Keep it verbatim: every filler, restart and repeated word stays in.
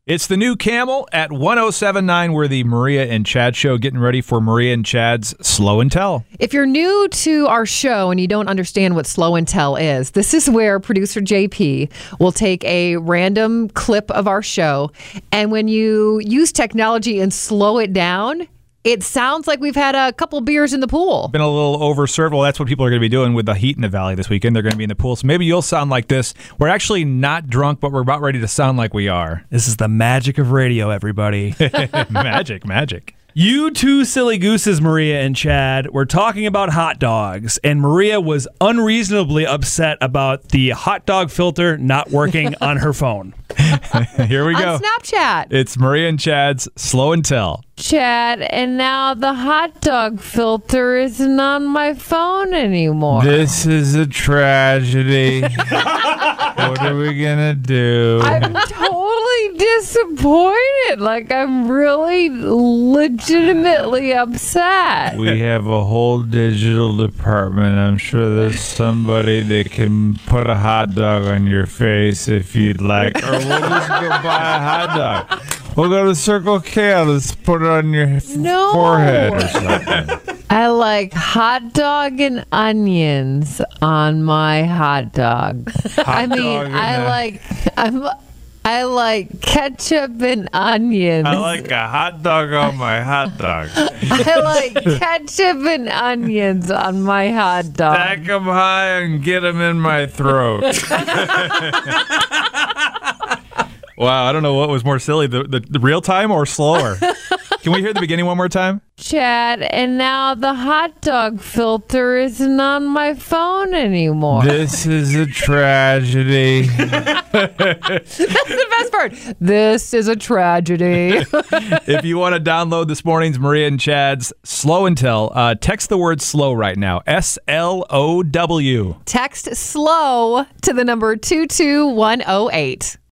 It's the new Camel at one oh seven point nine. We're the Maria and Chad Show, getting ready for Maria and Chad's Slow and Tell. If you're new to our show and you don't understand what Slow and Tell is, this is where producer J P will take a random clip of our show, and when you use technology and slow it down, it sounds like we've had a couple beers in the pool. Been a little overserved. Well, that's what people are going to be doing with the heat in the valley this weekend. They're going to be in the pool. So maybe you'll sound like this. We're actually not drunk, but we're about ready to sound like we are. This is the magic of radio, everybody. Magic, magic. You two silly gooses, Maria and Chad, were talking about hot dogs, and Maria was unreasonably upset about the hot dog filter not working on her phone. Here we go. On Snapchat. It's Maria and Chad's Slow and Tell. Chad, and now the hot dog filter isn't on my phone anymore. This is a tragedy. What are we going to do? I'm totally disappointed. Like, I'm really legitimately upset. We have a whole digital department. I'm sure there's somebody that can put a hot dog on your face if you'd like. Or we'll just go buy a hot dog. We'll go to Circle K. Let's put it on your No. forehead or something. I like hot dog and onions on my hot dog. I mean, dog and I a- like I'm I like ketchup and onions. I like a hot dog on my hot dog. I like ketchup and onions on my hot dog. Stack them high and get them in my throat. Wow, I don't know what was more silly, the, the, the real time or slower. Can we hear the beginning one more time? Chad, and now the hot dog filter isn't on my phone anymore. This is a tragedy. That's the best part. This is a tragedy. If you want to download this morning's Maria and Chad's Slow and Tell, uh, text the word slow right now. S L O W. Text slow to the number two two one oh eight.